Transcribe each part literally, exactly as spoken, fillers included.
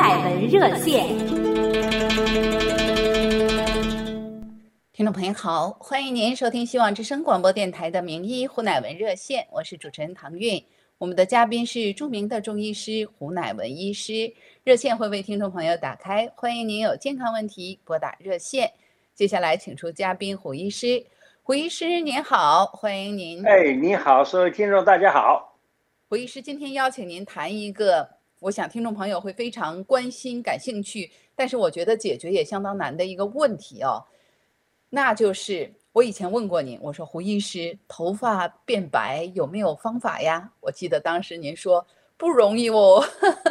乃文热线。听众朋友好，欢迎您收听希望之声广播电台的名医胡乃文热线，我是主持人唐韵。我们的嘉宾是著名的中医师胡乃文医师，热线会为听众朋友打开，欢迎您有健康问题拨打热线。接下来请出嘉宾胡医师。胡医师您好，欢迎您。 哎，你好，所有听众大家好。 胡医师今天邀请您谈一个我想听众朋友会非常关心感兴趣，但是我觉得解决也相当难的一个问题哦，那就是我以前问过您，我说胡医师，头发变白有没有方法呀？我记得当时您说不容易哦。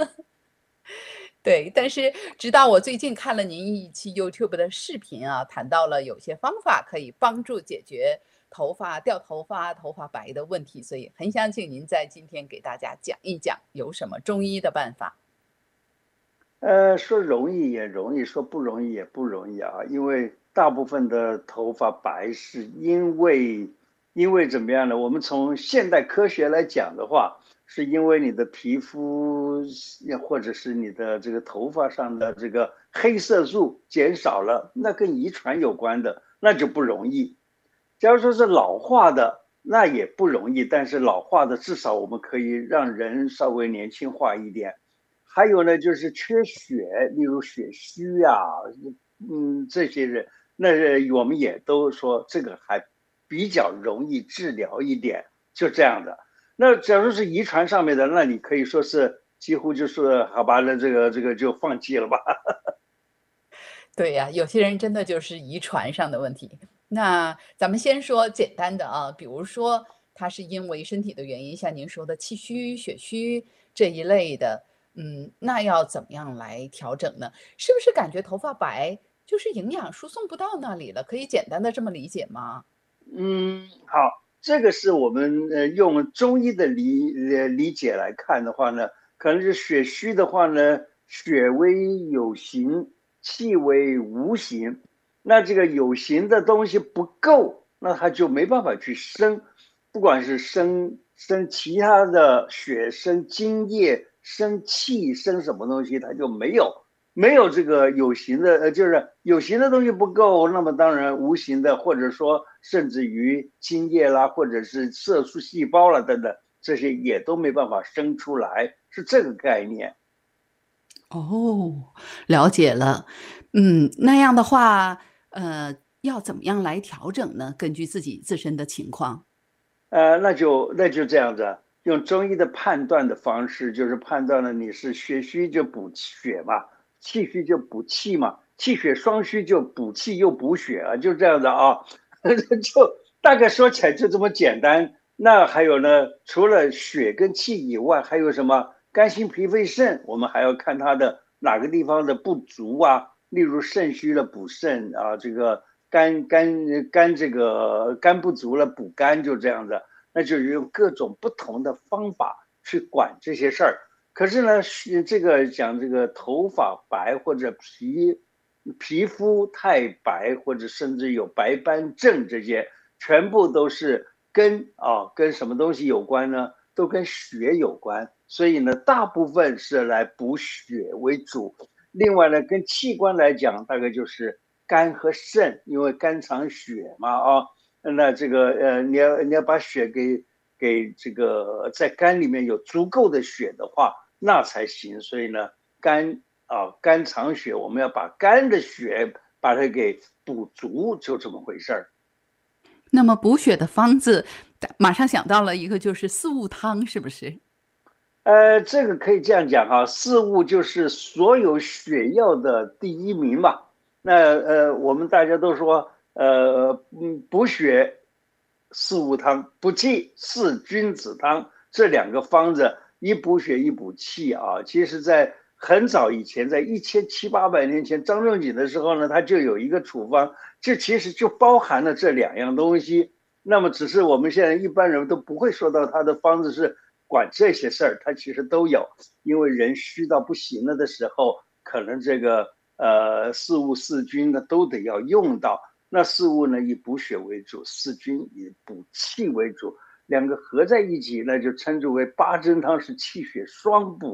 对，但是直到我最近看了您一期 YouTube 的视频啊，谈到了有些方法可以帮助解决头发掉头发、头发白的问题，所以很想请您在今天给大家讲一讲有什么中医的办法。 呃，说容易也容易，说不容易也不容易啊，因为大部分的头发白是因为，因为怎么样呢？我们从现代科学来讲的话，是因为你的皮肤或者是你的这个头发上的这个黑色素减少了，那跟遗传有关的，那就不容易。假如说是老化的，那也不容易，但是老化的至少我们可以让人稍微年轻化一点。还有呢，就是缺血，例如血虚啊，嗯，这些人，那我们也都说这个还比较容易治疗一点，就这样的。那假如是遗传上面的，那你可以说是几乎就是好吧，那这个这个就放弃了吧。 对呀，有些人真的就是遗传上的问题。那咱们先说简单的啊，比如说他是因为身体的原因，像您说的气虚、血虚这一类的，嗯，那要怎么样来调整呢？是不是感觉头发白就是营养输送不到那里了？可以简单的这么理解吗？ 嗯，好，这个是我们呃用中医的理呃理解来看的话呢，可能是血虚的话呢，血为有形，气为无形。那这个有形的东西不够，那它就没办法去生，不管是生生其他的血、生精液、生气、生什么东西，它就没有。没有这个有形的，呃，就是有形的东西不够，那么当然无形的，或者说甚至于精液啦，或者是色素细胞啦等等，这些也都没办法生出来，是这个概念。 哦，了解了。嗯，那样的话，呃，要怎么样来调整呢？根据自己自身的情况。 呃，那就那就这样子，用中医的判断的方式，就是判断了你是血虚就补血嘛，气虚就补气嘛，气血双虚就补气又补血啊，就这样的啊，就大概说起来就这么简单。那还有呢，除了血跟气以外，还有什么肝心脾肺肾？我们还要看它的哪个地方的不足啊，例如肾虚了补肾啊，这个。肝肝肝这个肝不足了补肝，就这样子，那就是用各种不同的方法去管这些事儿。可是呢，这个讲这个头发白或者皮皮肤太白，或者甚至有白斑症，这些全部都是跟啊跟什么东西有关呢？都跟血有关。所以呢，大部分是来补血为主。另外呢，跟器官来讲，大概就是肝和肾，因为肝藏血嘛啊，那这个呃，你要你要把血给给这个在肝里面有足够的血的话，那才行。所以呢，肝啊肝藏血，我们要把肝的血把它给补足，就这么回事儿。 那么补血的方子，马上想到了一个，就是四物汤，是不是？ 呃，这个可以这样讲哈，四物就是所有血药的第一名嘛。那呃，我们大家都说，呃，嗯，补血四物汤，补气四君子汤，这两个方子，一补血一补气啊。其实，在很早以前，在一千七八百年前，张仲景的时候呢，他就有一个处方，这其实就包含了这两样东西。那么，只是我们现在一般人都不会说到他的方子是管这些事儿，他其实都有。因为人虚到不行了的时候，可能这个呃四物四君呢都得要用到。那四物呢以补血为主，四君以补气为主，两个合在一起，那就称之为八珍汤，是气血双补。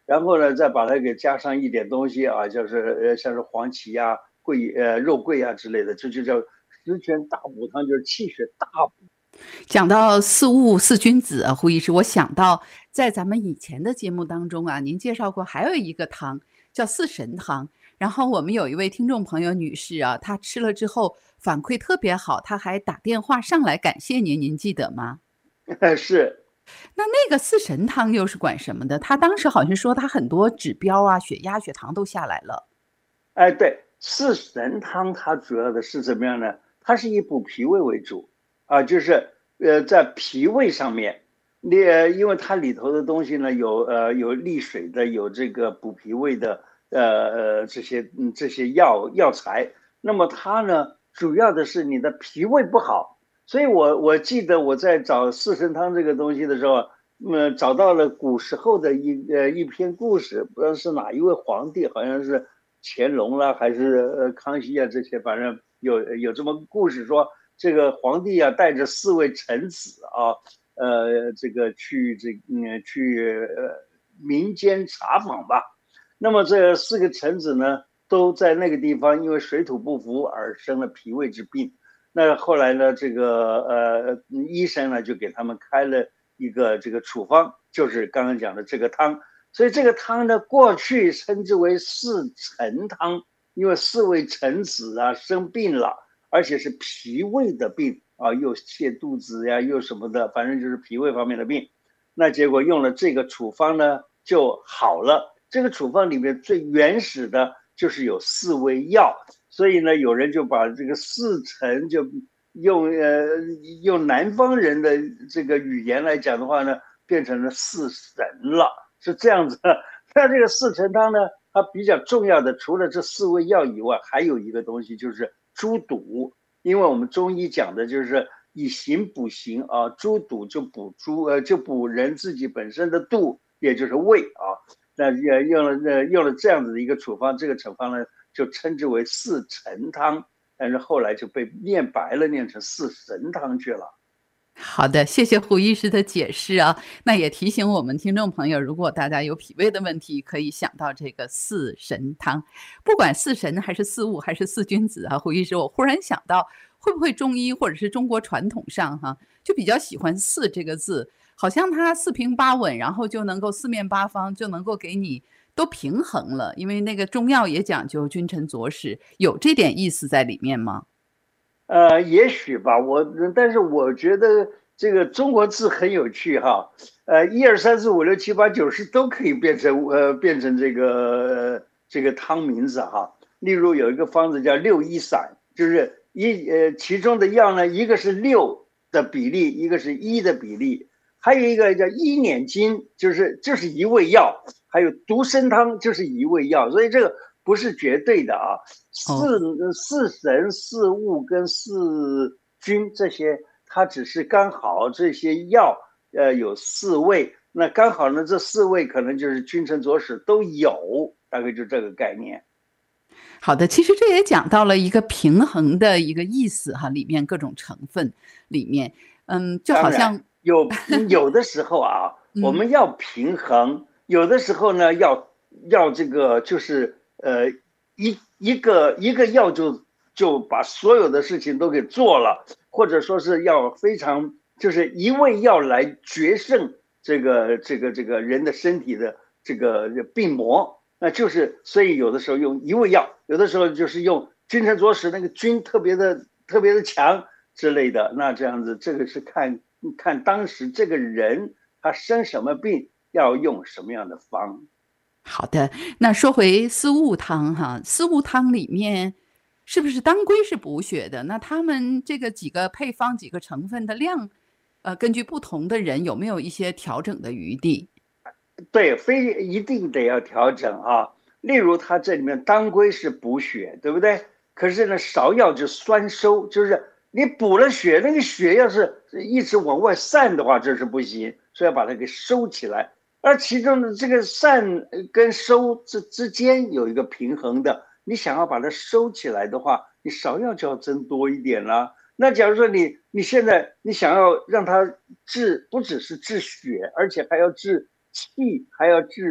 然后呢再把它给加上一点东西啊，就是呃像是黄芪呀、桂呃肉桂啊之类的，这就叫十全大补汤，就是气血大补。 讲到四物四君子啊，胡医师，我想到在咱们以前的节目当中啊，您介绍过还有一个汤叫四神汤。然后我们有一位听众朋友女士啊，她吃了之后反馈特别好，她还打电话上来感谢您，您记得吗？ 是。 那那个四神汤又是管什么的？她当时好像说她很多指标啊，血压、血糖都下来了。 哎，对，四神汤它主要的是怎么样呢？它是以补脾胃为主啊，就是呃在脾胃上面，你呃因为它里头的东西呢有呃有利水的，有这个补脾胃的呃呃这些嗯这些药药材，那么它呢主要的是你的脾胃不好，所以我我记得我在找四神汤这个东西的时候，呃找到了古时候的一呃一篇故事，不知道是哪一位皇帝，好像是乾隆啦，还是呃康熙啊这些，反正有有这么个故事说，这个皇帝啊带着四位臣子啊，呃这个去这嗯去呃民间查访吧。那么这四个臣子呢，都在那个地方因为水土不服而生了脾胃之病。那后来呢，这个呃医生呢就给他们开了一个这个处方，就是刚刚讲的这个汤。所以这个汤呢，过去称之为四臣汤，因为四位臣子啊生病了，而且是脾胃的病啊，又泻肚子呀，又什么的，反正就是脾胃方面的病。那结果用了这个处方呢，就好了。这个处方里面最原始的就是有四味药，所以呢，有人就把这个四臣就用呃用南方人的这个语言来讲的话呢，变成了四神了。是这样子的。那这个四神汤呢，它比较重要的，除了这四味药以外，还有一个东西就是猪肚。因为我们中医讲的就是以形补形啊，猪肚就补猪，呃，就补人自己本身的肚，也就是胃啊。那也用了用了这样子的一个处方，这个处方呢就称之为四神汤，但是后来就被念白了，念成四神汤去了。 好的，谢谢胡医师的解释啊。那也提醒我们听众朋友，如果大家有脾胃的问题，可以想到这个四神汤。不管四神还是四物还是四君子啊，胡医师，我忽然想到，会不会中医或者是中国传统上哈、啊，就比较喜欢四这个字，好像它四平八稳，然后就能够四面八方就能够给你都平衡了。因为那个中药也讲究君臣佐使，有这点意思在里面吗？ 呃，也许吧，我但是我觉得这个中国字很有趣哈，呃，一二三四五六七八九十都可以变成呃变成这个呃这个汤名字哈。例如有一个方子叫六一散，就是一呃其中的药呢，一个是六的比例，一个是一的比例，还有一个叫一捻金，就是就是一味药，还有独参汤就是一味药，所以这个不是绝对的啊。 哦。 四四神、四物跟四君这些，它只是刚好这些药，呃，有四味，那刚好呢，这四味可能就是君臣佐使都有，大概就这个概念。 好的，其实这也讲到了一个平衡的一个意思哈，里面各种成分里面，嗯，就好当然像有有的时候啊，我嗯， 们要平衡，有的时候呢，要要这个就是呃一一个一个药就就把所有的事情都给做了，或者说是要非常就是一味药来决胜这个这个这个人的身体的这个病魔，那就是所以有的时候用一味药，有的时候就是用君臣佐使那个君特别的特别的强。之类的，那这样子，这个是看看当时这个人他生什么病，要用什么样的方。 好的。那说回四物汤哈，四物汤里面是不是当归是补血的？那他们这个几个配方、几个成分的量，呃，根据不同的人有没有一些调整的余地？ 对，非一定得要调整啊。例如，它这里面当归是补血，对不对？可是呢，芍药就酸收，就是你补了血，那个血要是一直往外散的话，这是不行，所以要把它给收起来。而其中的这个散跟收之之间有一个平衡的，你想要把它收起来的话，你芍药就要增多一点啦。那假如说你你现在你想要让它治，不只是治血，而且还要治气，还要治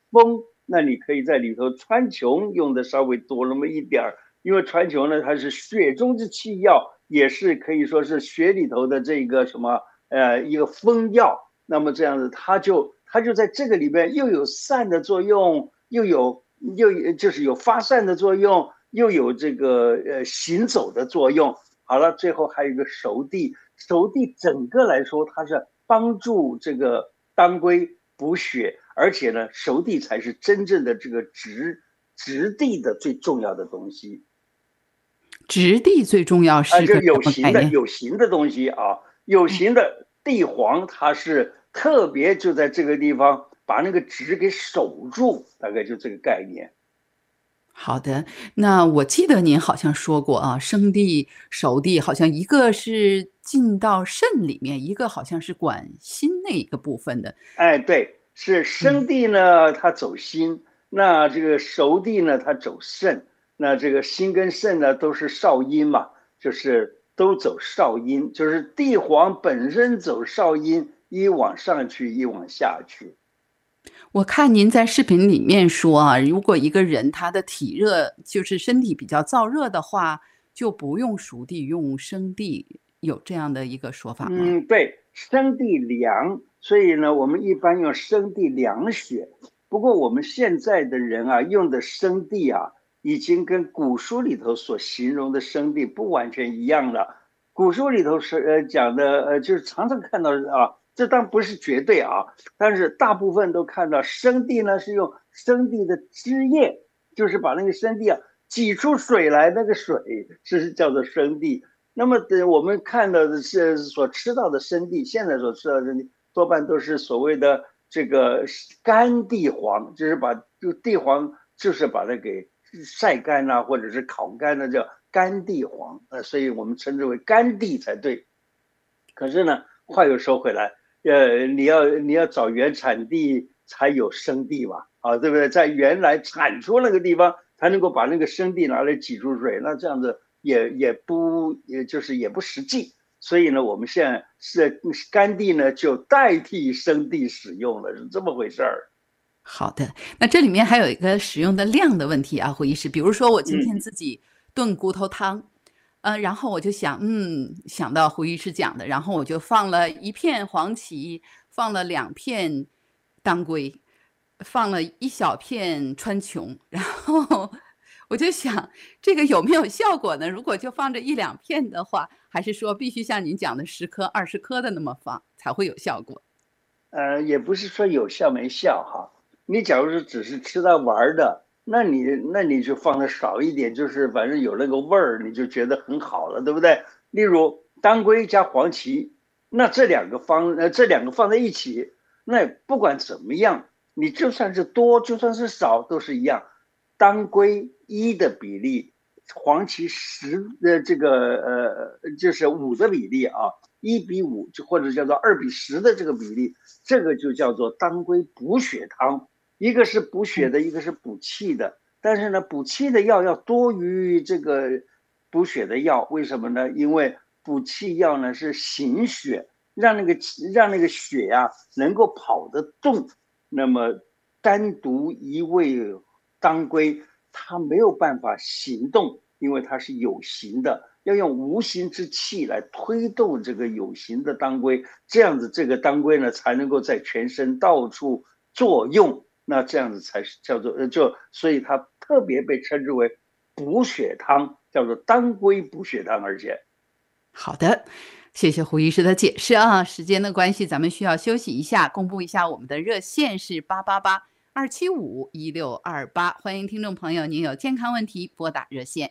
风，那你可以在里头川穹用的稍微多那么一点儿，因为川穹呢它是血中之气药，也是可以说是血里头的这个什么呃一个风药。那么这样子，它就它就在这个里面又有散的作用，又有又有就是有发散的作用，又有这个呃行走的作用。好了，最后还有一个熟地，熟地整个来说，它是帮助这个当归补血，而且呢，熟地才是真正的这个植植地的最重要的东西。 质地最重要啊，就是个什有形的么概念？ 有形的东西啊，有形的地黄，它是特别就在这个地方把那个质给守住，大概就这个概念。 好的，那我记得您好像说过啊，生地、熟地好像一个是进到肾里面，一个好像是管心那一个部分的。 哎，对，是嗯， 生地呢，它走心；那这个熟地呢，它走肾。那这个心跟肾呢，都是少阴嘛，就是都走少阴，就是地黄本身走少阴，一往上去，一往下去。 我看您在视频里面说啊，如果一个人他的体热就是身体比较燥热的话，就不用熟地，用生地，有这样的一个说法吗？ 嗯，对，生地凉，所以呢，我们一般用生地凉血。不过我们现在的人啊，用的生地啊，已经跟古书里头所形容的生地不完全一样了。古书里头是呃讲的，呃，就是常常看到啊，这当然不是绝对啊，但是大部分都看到生地呢是用生地的汁液，就是把那个生地啊挤出水来，那个水是叫做生地。那么的我们看到的是所吃到的生地，现在所吃到的生地多半都是所谓的这个干地黄，就是把就地黄就是把它给晒干啊，或者是烤干的叫干地黄，呃，所以我们称之为干地才对。可是呢，话又说回来，呃，你要你要找原产地才有生地嘛，啊，对不对？在原来产出那个地方才能够把那个生地拿来挤出水，那这样子也也不也就是也不实际。所以呢，我们现在是干地呢就代替生地使用了，是这么回事儿。 好的，那这里面还有一个使用的量的问题啊，胡医师。比如说我今天嗯自己炖骨头汤，呃，然后我就想，嗯，想到胡医师讲的，然后我就放了一片黄芪，放了两片当归，放了一小片川穹，然后我就想这个有没有效果呢？如果就放这一两片的话，还是说必须像您讲的十颗、二十颗的那么放才会有效果？ 呃，也不是说有效没效哈。你假如是只是吃它玩的，那你那你就放的少一点，就是反正有那个味儿，你就觉得很好了，对不对？例如当归加黄芪，那这两个放呃这两个放在一起，那不管怎么样，你就算是多，就算是少，都是一样。当归一的比例，黄芪十的这个呃就是五的比例啊。一比五，就或者叫做二比十的这个比例，这个就叫做当归补血汤。一个是补血的，一个是补气的。但是呢，补气的药要多于这个补血的药，为什么呢？因为补气药呢是行血，让那个让那个血呀、啊、能够跑得动。那么单独一味当归，它没有办法行动，因为它是有形的。要用无形之气来推动这个有形的当归，这样子这个当归呢才能够在全身到处作用，那这样子才是叫做就，所以它特别被称之为补血汤，叫做当归补血汤。而且好的，谢谢胡医师的解释啊。时间的关系，咱们需要休息一下，公布一下我们的热线是八八八二七五一六二八，欢迎听众朋友，您有健康问题拨打热线。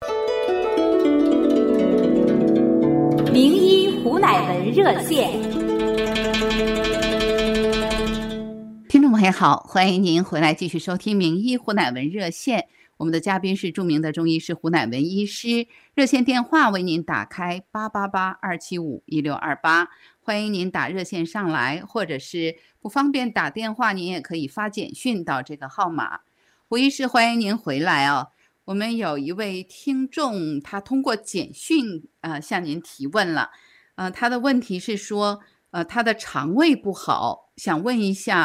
名医胡乃文热线。 听众朋友好，欢迎您回来继续收听名医胡乃文热线。我们的嘉宾是著名的中医师胡乃文医师，热线电话为您打开八八八二七五一六二八，欢迎您打热线上来，或者是不方便打电话，您也可以发简讯到这个号码。胡医师，欢迎您回来啊！我们有一位听众，他通过简讯呃向您提问了，呃，他的问题是说，呃，他的肠胃不好，想问一下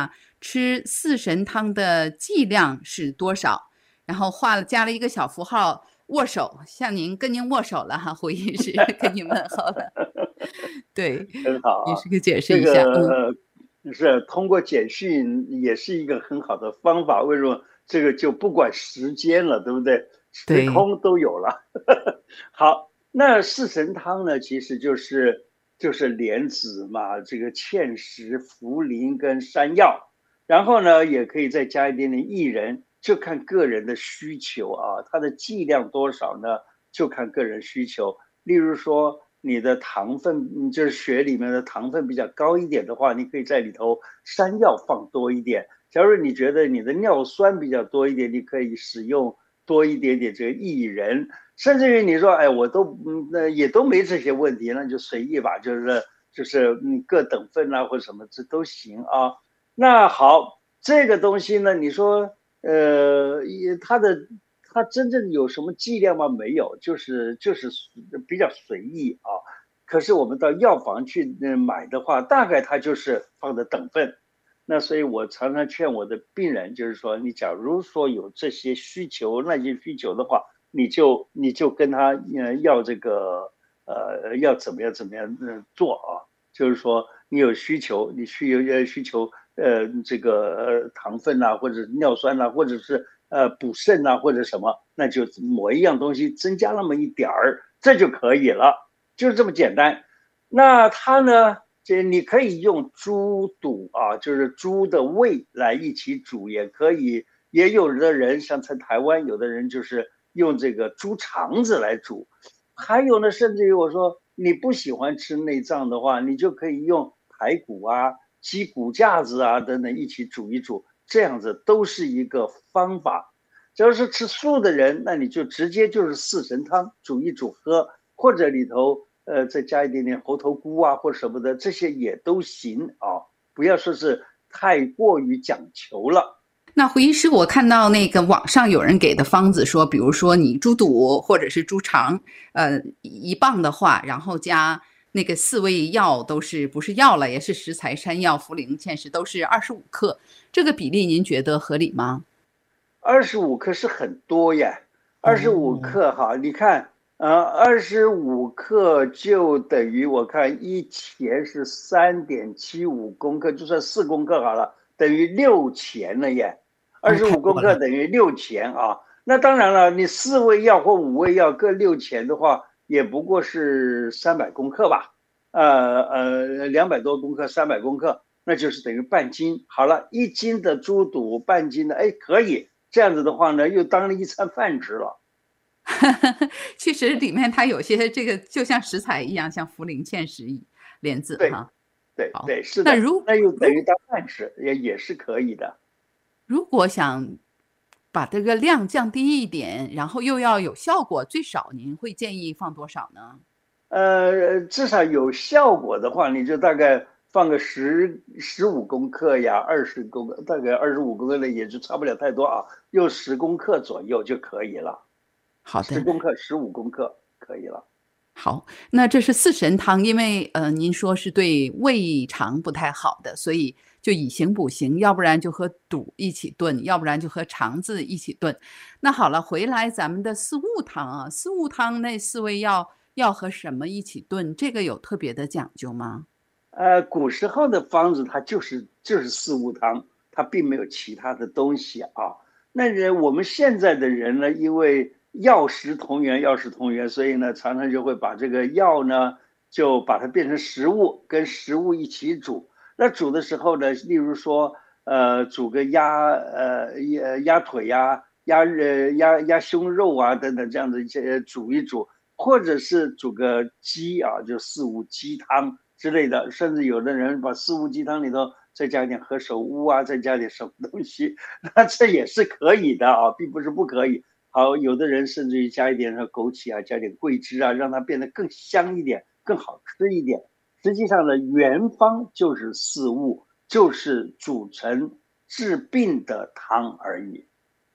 吃四神汤的剂量是多少？然后画了加了一个小符号，握手，向您跟您握手了哈，胡医师跟您问好了。对， 很好啊， 也是个解释这一下，嗯， 个呃是通过简讯也是一个很好的方法。为什么？这个就不管时间了，对不对？时对， 空都有了。好，那四神汤呢，其实就是就是莲子嘛，这个芡实、茯苓跟山药，然后呢，也可以再加一点点薏仁，就看个人的需求啊。它的剂量多少呢？就看个人需求。例如说，你的糖分，嗯就是血里面的糖分比较高一点的话，你可以在里头山药放多一点。假如你觉得你的尿酸比较多一点，你可以使用多一点点这个薏仁。甚至于你说，哎，我都嗯，那也都没这些问题，那就随意吧，就是就是嗯，各等份啊或者什么这都行啊。那好，这个东西呢，你说呃，也它的它真正有什么剂量吗？没有，就是就是比较随意啊。可是我们到药房去买的话，大概它就是放的等份。那所以我常常劝我的病人，就是说，你假如说有这些需求、那些需求的话，你就你就跟他呃要这个呃要怎么样怎么样嗯做啊？就是说你有需求，你需有需求呃这个呃糖分呐、啊，或者尿酸呐、啊，或者是呃补肾呐、啊，或者什么，那就某一样东西增加那么一点儿，这就可以了，就是这么简单。那它呢？这你可以用猪肚啊，就是猪的胃来一起煮，也可以。也有的人像在台湾，有的人就是用这个猪肠子来煮。还有呢，甚至于我说你不喜欢吃内脏的话，你就可以用排骨啊、鸡骨架子啊等等一起煮一煮，这样子都是一个方法。只要是吃素的人，那你就直接就是四神汤煮一煮喝，或者里头呃再加一点点猴头菇啊或什么的，这些也都行啊。不要说是太过于讲求了。 那胡医师，我看到那个网上有人给的方子说，比如说你猪肚或者是猪肠，呃，一磅的话，然后加那个四味药都是不是药了，也是食材，山药、茯苓、芡实都是二十五克，这个比例您觉得合理吗？ 二十五克是很多呀，二十五哦， 克哈，你看，呃，二十五克就等于我看一钱是三点七五公克，就算四公克好了，等于六钱了耶。二哦， 十五公太多了。 克等于六钱啊。那当然了，你四味药或五味药各六钱的话，也不过是三百公克吧？呃呃，两百多公克，三百公克，那就是等于半斤。好了，一斤的猪肚，半斤的，哎，可以。这样子的话呢，又当了一餐饭吃了。 其实里面它有些这个就像食材一样，像茯苓、芡实、莲子对， 哈。好， 对对，是的， 那如那又等于如当饭吃，也也是可以的。 如果想把这个量降低一点，然后又要有效果，最少您会建议放多少呢？ 呃，至少有效果的话，你就大概放个十十五公克呀，二十公克，大概二十五公克的也就差不了太多啊，用十公克左右就可以了。 好的， 十公克、十五公克可以了。 好，那这是四神汤，因为呃，您说是对胃肠不太好的，所以就以形补形，要不然就和肚一起炖，要不然就和肠子一起炖。那好了，回来咱们的四物汤啊，四物汤那四味药要和什么一起炖？这个有特别的讲究吗？ 呃，古时候的方子它就是就是四物汤，它并没有其他的东西啊。那人我们现在的人呢，因为药食同源，药食同源，所以呢，常常就会把这个药呢，就把它变成食物，跟食物一起煮。那煮的时候呢，例如说，呃，煮个鸭，呃，鸭鸭腿呀、鸭呃鸭鸭胸肉啊等等这样的一些煮一煮，或者是煮个鸡啊，就四物鸡汤之类的，甚至有的人把四物鸡汤里头再加一点何首乌啊，再加点什么东西，那这也是可以的啊，并不是不可以。好，有的人甚至于加一点枸杞啊，加点桂枝啊，让它变得更香一点，更好吃一点。实际上呢，原方就是四物，就是煮成治病的汤而已。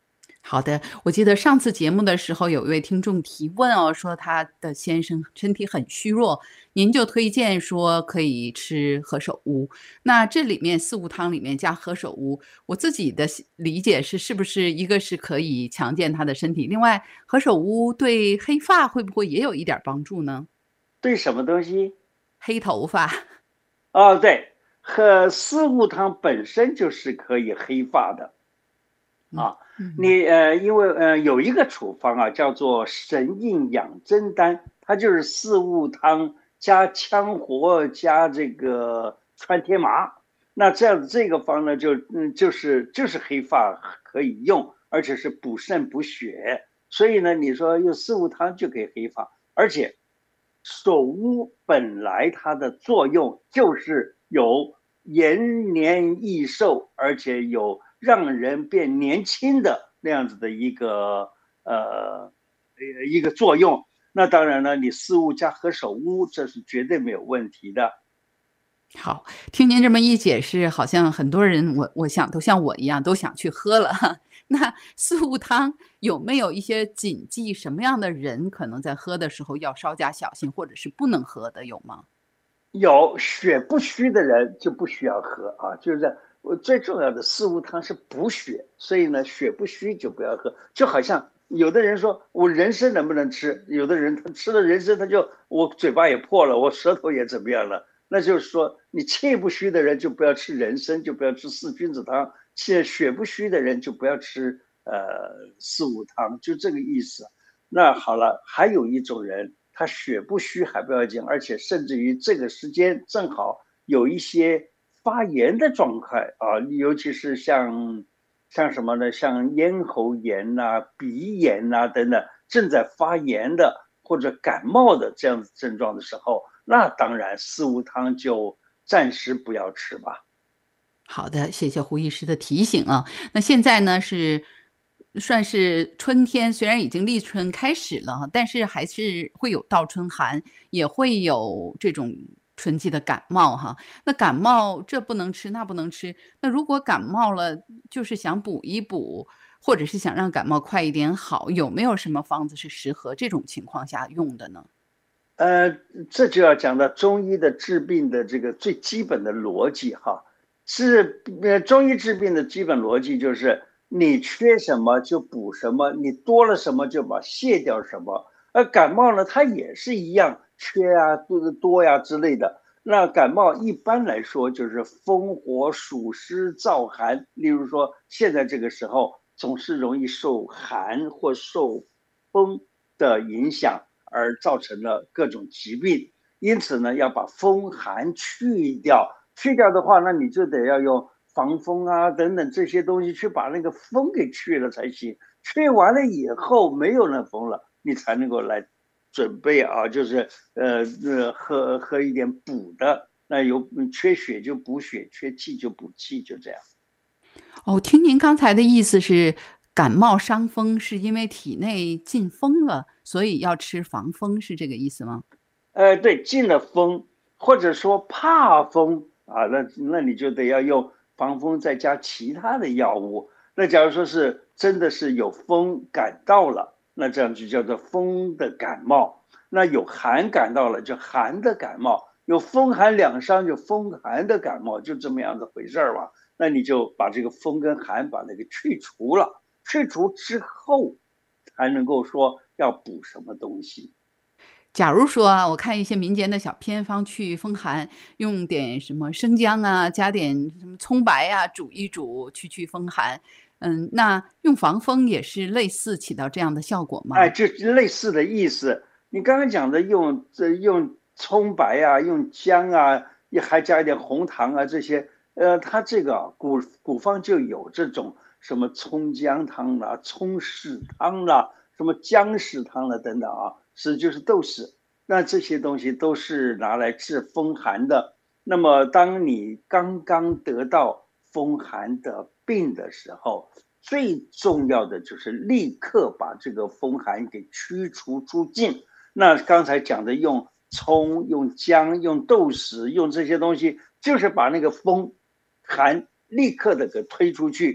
好的，我记得上次节目的时候，有一位听众提问哦，说他的先生身体很虚弱，您就推荐说可以吃何首乌。那这里面四物汤里面加何首乌，我自己的喜理解是，是不是一个是可以强健他的身体，另外何首乌对黑发会不会也有一点儿帮助呢？ 对什么东西？ 黑头发。 哦，对，和四物汤本身就是可以黑发的。 嗯啊， 嗯你呃，因为呃有一个处方啊，叫做神应养真丹，它就是四物汤加羌活加这个川天麻。那这样子这个方呢，就嗯就是就是黑发可以用，而且是补肾补血。所以呢，你说用四物汤就可以黑发，而且首乌本来它的作用就是有延年益寿，而且有让人变年轻的那样子的一个呃一个作用。那当然了，你四物加何首乌，这是绝对没有问题的。 好，听您这么一解释，好像很多人我我想都像我一样，都想去喝了。那四物汤有没有一些禁忌？什么样的人可能在喝的时候要稍加小心，或者是不能喝的，有吗？ 有血不虚的人就不需要喝啊，就是我最重要的四物汤是补血，所以呢，血不虚就不要喝。就好像有的人说我人参能不能吃，有的人他吃了人参他就我嘴巴也破了，我舌头也怎么样了，那就是说你气不虚的人就不要吃人参，就不要吃四君子汤；气血不虚的人就不要吃呃四物汤，就这个意思。那好了，还有一种人。他血不虚还不要紧，而且甚至于这个时间正好有一些发炎的状态啊，尤其是像像什么呢？像咽喉炎呐、啊、鼻炎呐、啊、等等，正在发炎的或者感冒的这样子症状的时候，那当然四物汤就暂时不要吃吧。 好的，谢谢胡医师的提醒啊。那现在呢是算是春天，虽然已经立春开始了哈，但是还是会有倒春寒，也会有这种春季的感冒哈。那感冒这不能吃，那不能吃。那如果感冒了，就是想补一补，或者是想让感冒快一点好，有没有什么方子是适合这种情况下用的呢？ 呃，这就要讲到中医的治病的这个最基本的逻辑哈。治呃中医治病的基本逻辑就是你缺什么就补什么，你多了什么就把卸掉什么。而感冒呢，它也是一样，缺啊、多多呀之类的。那感冒一般来说就是风火暑湿燥寒，例如说现在这个时候总是容易受寒或受风的影响。而造成了各种疾病，因此呢，要把风寒去掉。去掉的话，那你就得要用防风啊等等这些东西去把那个风给去了才行。去完了以后没有那风了，你才能够来准备啊，就是呃呃喝喝一点补的。那有缺血就补血，缺气就补气，就这样。 哦，听您刚才的意思是，感冒伤风是因为体内进风了，所以要吃防风，是这个意思吗？ 呃，对，进了风，或者说怕风啊，那那你就得要用防风再加其他的药物。那假如说是真的是有风感到了，那这样就叫做风的感冒。那有寒感到了，就寒的感冒。有风寒两伤，就风寒的感冒，就这么样子回事儿吧。那你就把这个风跟寒把那个去除了，去除之后，才能够说要补什么东西。 假如说啊，我看一些民间的小偏方去风寒，用点什么生姜啊，加点什么葱白啊，煮一煮去去风寒。嗯，那用防风也是类似起到这样的效果哎， 吗？ 就类似的意思。你刚刚讲的用这用葱白啊，用姜啊，也还加一点红糖啊，这些，呃，它这个古古方就有这种什么葱姜汤啦、葱豉汤啦、什么姜豉汤啦等等啊，是就是都是。那这些东西都是拿来治风寒的。那么当你刚刚得到风寒的病的时候，最重要的就是立刻把这个风寒给驱除出境。那刚才讲的用葱、用姜、用豆豉、用这些东西，就是把那个风寒立刻的给推出去。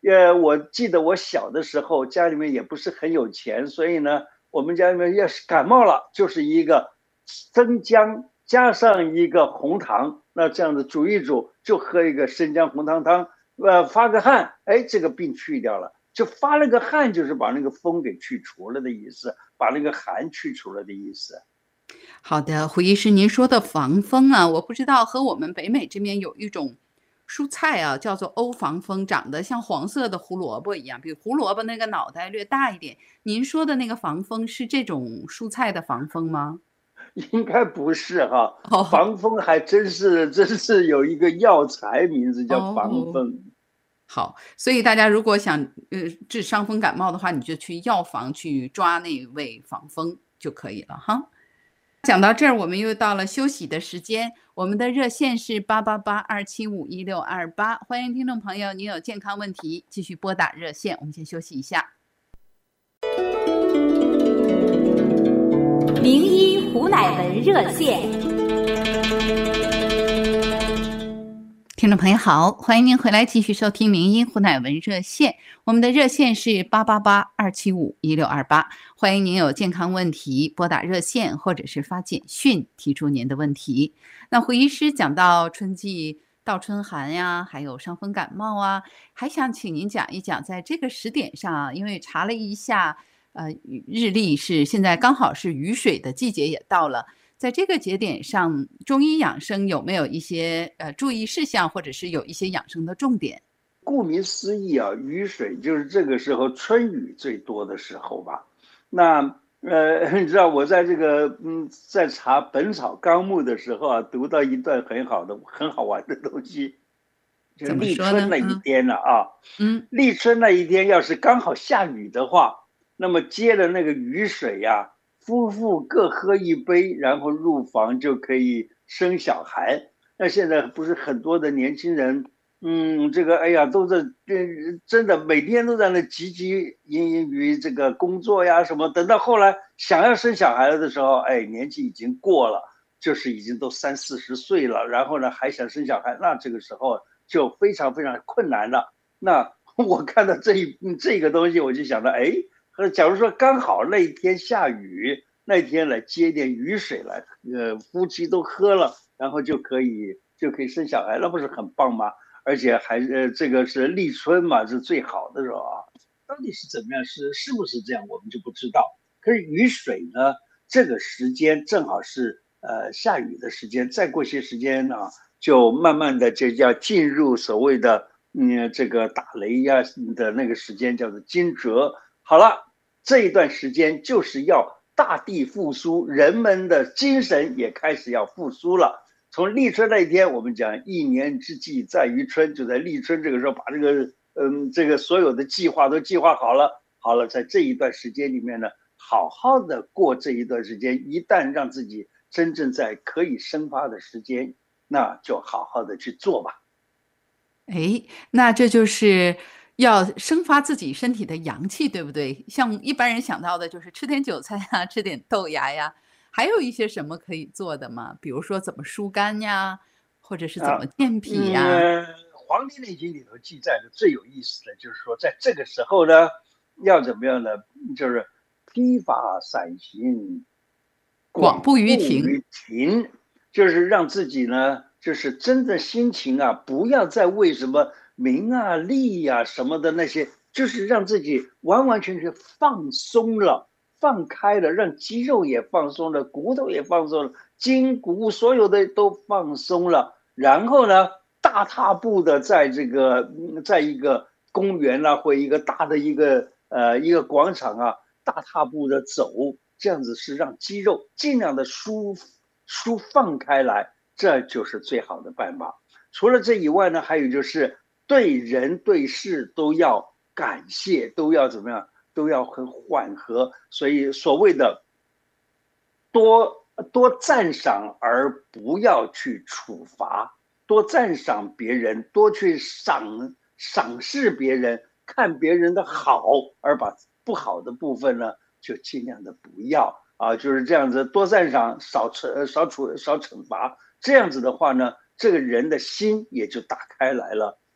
呃，我记得我小的时候家里面也不是很有钱，所以呢，我们家里面要是感冒了，就是一个生姜加上一个红糖，那这样子煮一煮，就喝一个生姜红糖汤，呃，发个汗，哎，这个病去掉了。就发了个汗，就是把那个风给去除了的意思，把那个寒去除了的意思。 好的，胡医师，您说的防风啊，我不知道和我们北美这边有一种蔬菜啊，叫做欧防风，长得像黄色的胡萝卜一样，比胡萝卜那个脑袋略大一点。您说的那个防风是这种蔬菜的防风吗？ 应该不是哈， 哦防风还真是真是有一个药材，名字叫防哦， 风。 好，所以大家如果想呃治伤风感冒的话，你就去药房去抓那味防风就可以了哈。讲到这儿，我们又到了休息的时间。我们的热线是八八八二七五一六二八，欢迎听众朋友，您有健康问题继续拨打热线。我们先休息一下。 名医胡乃文热线。 听众朋友好，欢迎您回来继续收听名医胡乃文热线。我们的热线是八八八二七五一六二八，欢迎您有健康问题拨打热线，或者是发简讯提出您的问题。那胡医师讲到春季到春寒呀，还有伤风感冒啊，还想请您讲一讲，在这个时点上，因为查了一下，呃，日历是现在刚好是雨水的季节也到了。在这个节点上，中医养生有没有一些呃注意事项，或者是有一些养生的重点？ 顾名思义啊，雨水就是这个时候春雨最多的时候吧。那呃，你知道我在这个嗯，在查《本草纲目》的时候啊，读到一段很好的、很好玩的东西，就怎么立说呢？ 春那一嗯天了啊。 嗯立春那一天要是刚好下雨的话，那么接了那个雨水呀、啊，夫妇各喝一杯，然后入房就可以生小孩。那现在不是很多的年轻人，嗯，这个哎呀，都在真的每天都在那汲汲营营于这个工作呀什么。等到后来想要生小孩了的时候，哎，年纪已经过了，就是已经都三四十岁了，然后呢还想生小孩，那这个时候就非常非常困难了。那我看到这一这个东西，我就想到，哎，假如说刚好那一天下雨，那天来接点雨水来，呃，夫妻都喝了，然后就可以就可以生小孩，那不是很棒吗？而且还呃，这个是立春嘛，是最好的时候啊。到底是怎么样？是是不是这样？我们就不知道。可是雨水呢，这个时间正好是呃下雨的时间，再过些时间呢、啊，就慢慢的就要进入所谓的嗯这个打雷呀的那个时间，叫做惊蛰。好了，这一段时间就是要大地复苏，人们的精神也开始要复苏了。从立春那一天，我们讲一年之计在于春，就在立春这个时候，把这个嗯这个所有的计划都计划好了。好了，在这一段时间里面呢，好好的过这一段时间。一旦让自己真正在可以生发的时间，那就好好的去做吧。 哎，那这就是要生发自己身体的阳气，对不对？像一般人想到的就是吃点韭菜呀，吃点豆芽呀，还有一些什么可以做的吗？比如说怎么疏肝呀，或者是怎么啊， 健脾嗯， 呀？ 呃黄帝内经里头记载的最有意思的就是说，在这个时候呢，要怎么样呢？就是披发散行， 广步广步于庭。 于庭，就是让自己呢，就是真的心情啊，不要再为什么名啊、利啊什么的那些，就是让自己完完全全放松了。放开了，让肌肉也放松了，骨头也放松了，筋骨所有的都放松了。然后呢，大踏步的在这个，在一个公园啊，或一个大的一个呃一个广场啊，大踏步的走，这样子是让肌肉尽量的舒舒放开来，这就是最好的办法。除了这以外呢，还有就是对人对事都要感谢，都要怎么样？都要很缓和。所以所谓的多多赞赏而不要去处罚，多赞赏别人，多去赏赏识别人，看别人的好，而把不好的部分呢就尽量的不要啊，就是这样子，多赞赏，少惩少处少惩罚，这样子的话呢，这个人的心也就打开来了。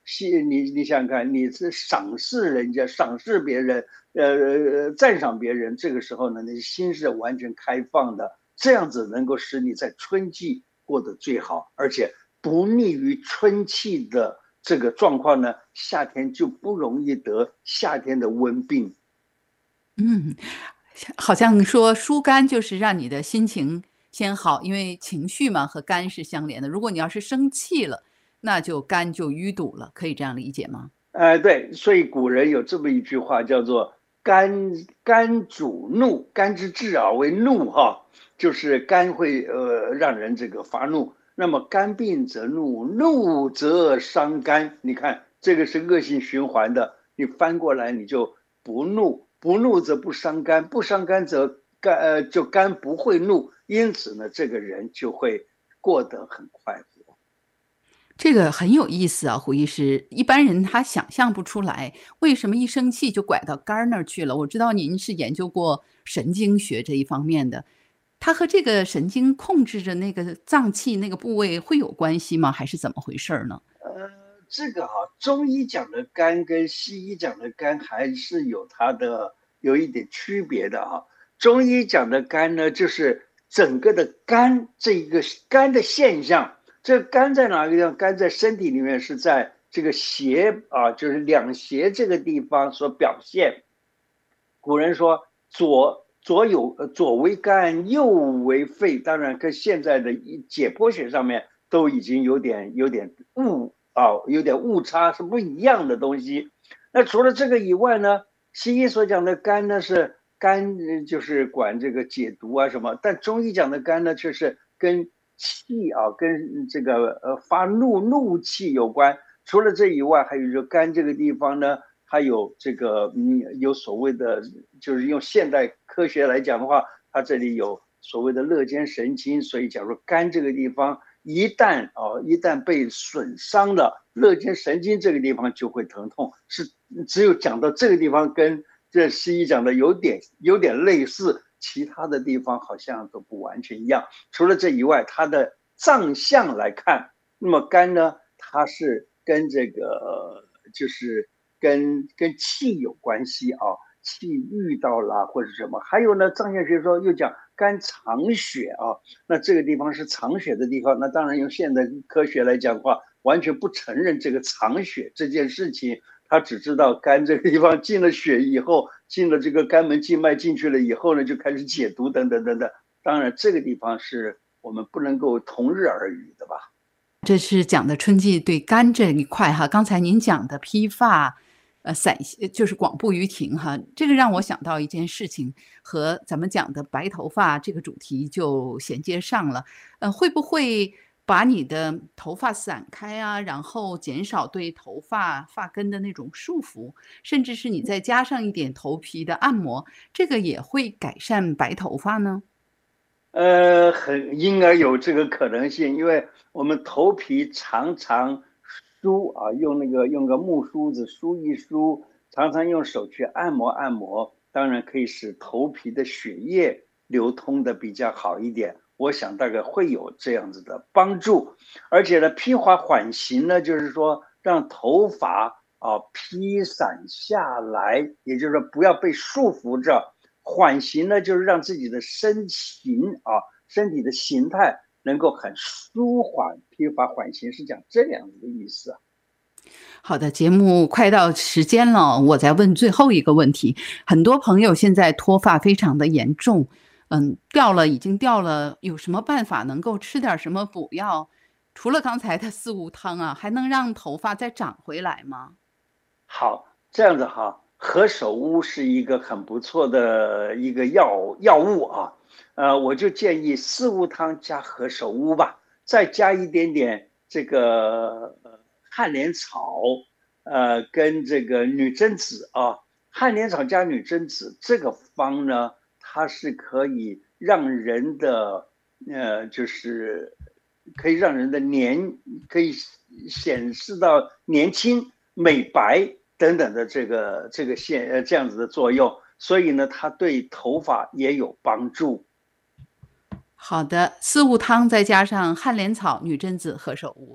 是你你想想看，你是赏识人家，赏识别人，呃，赞赏别人，这个时候呢，你心是完全开放的，这样子能够使你在春季过得最好，而且不利于春气的这个状况呢，夏天就不容易得夏天的温病。 嗯，好像说疏肝就是让你的心情先好，因为情绪嘛和肝是相连的。如果你要是生气了，那就肝就淤堵了，可以这样理解吗？ 呃，对，所以古人有这么一句话叫做“肝肝主怒，肝之至啊为怒”哈，就是肝会呃让人这个发怒。那么肝病则怒，怒则伤肝。你看这个是恶性循环的，你翻过来你就不怒，不怒则不伤肝，不伤肝则肝呃就肝不会怒，因此呢，这个人就会过得很快活。 这个很有意思啊，胡医师，一般人他想象不出来，为什么一生气就拐到肝儿那儿去了。我知道您是研究过神经学这一方面的，它和这个神经控制着那个脏器那个部位会有关系吗？还是怎么回事儿呢？ 呃，这个哈、中医讲的肝跟西医讲的肝还是有它的有一点区别的哈、中医讲的肝呢，就是整个的肝这一个肝的现象。这个肝在哪个地方？肝在身体里面是在这个胁啊，就是两胁这个地方所表现。古人说左左有呃左为肝，右为肺，当然跟现在的解剖学上面都已经有点有点误啊，有点误差，是不一样的东西。那除了这个以外呢，西医所讲的肝呢是肝，就是管这个解毒啊什么，但中医讲的肝呢却是跟气啊，跟这个呃发怒怒气有关。除了这以外，还有就肝这个地方呢，它有这个嗯有所谓的，就是用现代科学来讲的话，它这里有所谓的肋间神经，所以假如肝这个地方一旦啊一旦被损伤了，肋间神经这个地方就会疼痛。是只有讲到这个地方跟这西医讲的有点有点类似，其他的地方好像都不完全一样。除了这以外，它的脏象来看，那么肝呢，它是跟这个就是跟跟气有关系啊，气遇到了或者什么。还有呢，脏象学说又讲肝藏血啊，那这个地方是藏血的地方，那当然用现代科学来讲的话，完全不承认这个藏血这件事情。他只知道肝这个地方进了血以后，进了这个肝门静脉进去了以后呢，就开始解毒等等等等。当然，这个地方是我们不能够同日而语的吧。 这是讲的春季对肝这一块哈，刚才您讲的披发，呃，散就是广步于庭哈，这个让我想到一件事情，和咱们讲的白头发这个主题就衔接上了。呃，会不会把你的头发散开啊，然后减少对头发发根的那种束缚，甚至是你再加上一点头皮的按摩，这个也会改善白头发呢？ 呃，很应该有这个可能性，因为我们头皮常常梳啊，用那个用个木梳子梳一梳，常常用手去按摩按摩，当然可以使头皮的血液流通的比较好一点。我想大概会有这样子的帮助，而且呢，披发缓刑呢，就是说让头发啊披散下来，也就是说不要被束缚着。缓刑呢，就是让自己的身形啊，身体的形态能够很舒缓。披发缓刑是讲这样子的意思啊。 好的，节目快到时间了，我再问最后一个问题。很多朋友现在脱发非常的严重，嗯，掉了已经掉了，有什么办法能够吃点什么补药？除了刚才的四物汤啊，还能让头发再长回来吗？ 好，这样子哈，何首乌是一个很不错的一个药药物啊，呃，我就建议四物汤加何首乌吧，再加一点点这个呃汉莲草，呃，跟这个女贞子啊，汉莲草加女贞子这个方呢，它是可以让人的呃，就是可以让人的年可以显示到年轻。美白等等的这个这个现呃这样子的作用，所以呢，它对头发也有帮助。 好的，四物汤再加上汉莲草、女贞子、何首乌，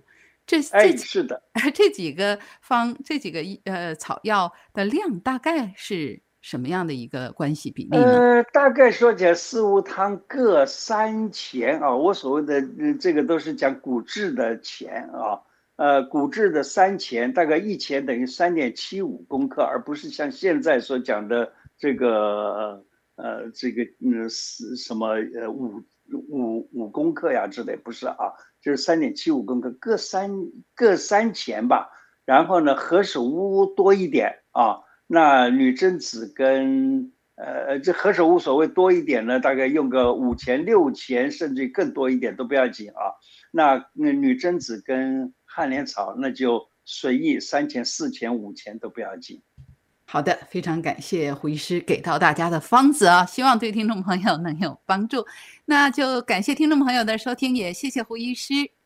这哎， 这是的。 这几个方这几个呃草药的量大概是什么样的一个关系比例呢？ 呃，大概说起来，四物汤各三钱啊。我所谓的、呃、这个都是讲古制的钱啊。呃，古制的三钱，大概一钱等于三点七五公克，而不是像现在所讲的这个呃这个嗯什么呃五五五公克呀之类，不是啊，就是三点七五公克，各三各三钱吧。然后呢，何首乌多一点啊。那女贞子跟呃这何首乌所谓多一点呢，大概用个五钱六钱，甚至更多一点都不要紧啊。那那女贞子跟汉莲草那就随意，三钱四钱五钱都不要紧。 好的，非常感谢胡医师给到大家的方子啊，希望对听众朋友能有帮助。那就感谢听众朋友的收听，也谢谢胡医师。